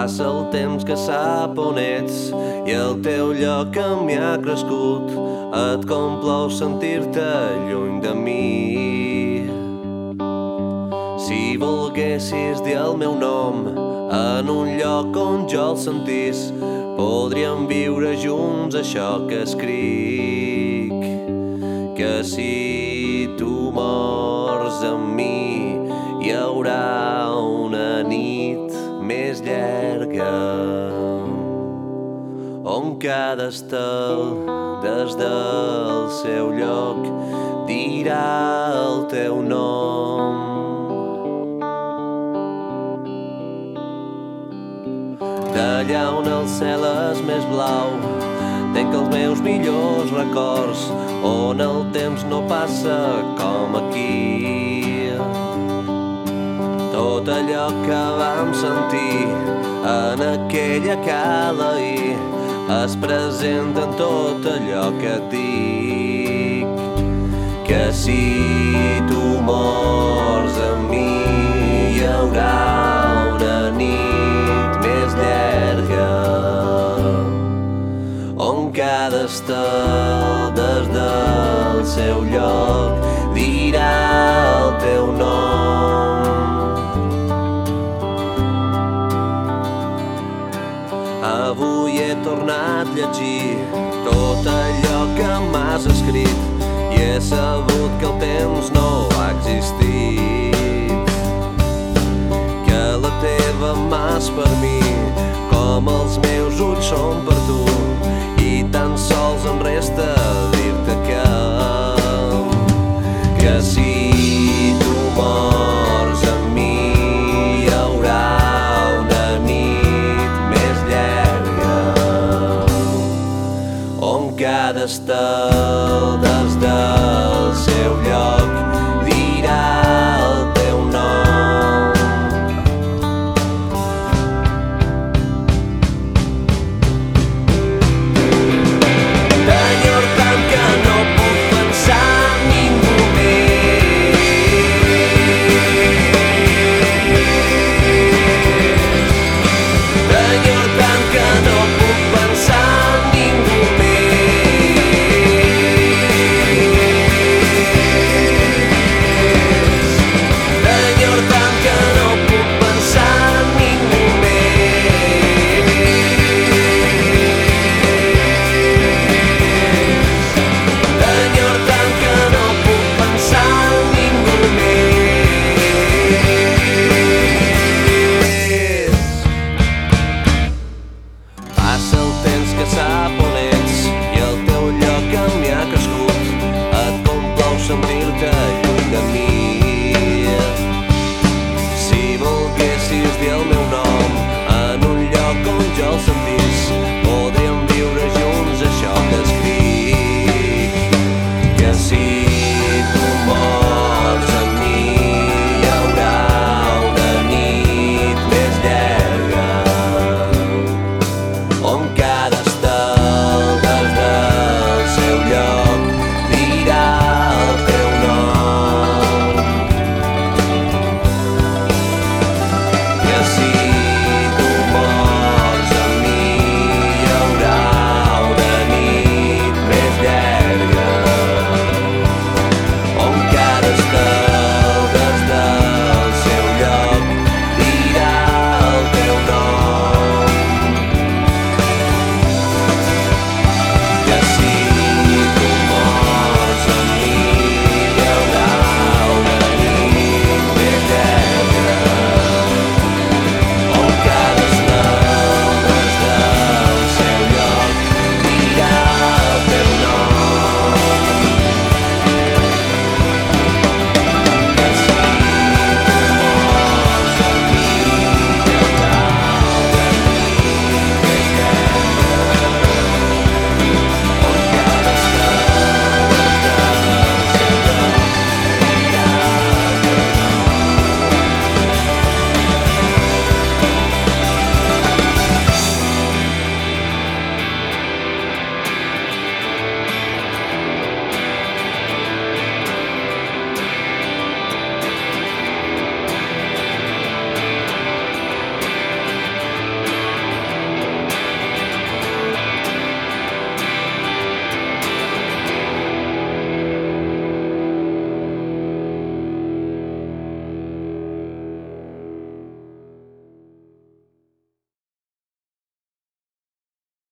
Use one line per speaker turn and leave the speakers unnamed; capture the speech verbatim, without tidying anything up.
Passa el temps que sap on ets i el teu lloc a mi ha crescut. Et complou sentir-te lluny de mi. Si volguessis dir el meu nom en un lloc on jo el sentís, podríem viure junts això que escric. Que si tu mors amb mi hi haurà una nit més llarga on cada estel des del seu lloc dirà el teu nom. D'allà on el cel és més blau tenc els meus millors records, on el temps no passa com aquí. Tot allò que vam sentir en aquella cala ahir es presenta en tot allò que et dic. Que si tu mors amb mi hi haurà una nit més llarga on cada estel des del seu lloc dirà el teu nom. Avui he tornat a llegir tot allò que m'has escrit i he sabut que el temps no ha existit. Que la teva mà és per mi com els meus ulls són per tu i tan sols em resta dir-te que que si tu mors amb mi hi haurà una nit més llarga on cada estel des del seu lloc dirà el teu nom. T'enyor tant que no puc pensar en ningú més. T'enyor tant que no puc pensar en ningú més. T'enyor tant que no puc pensar en ningú més. T'enyor tant que no puc pensar en ningú més. Passa el temps que sap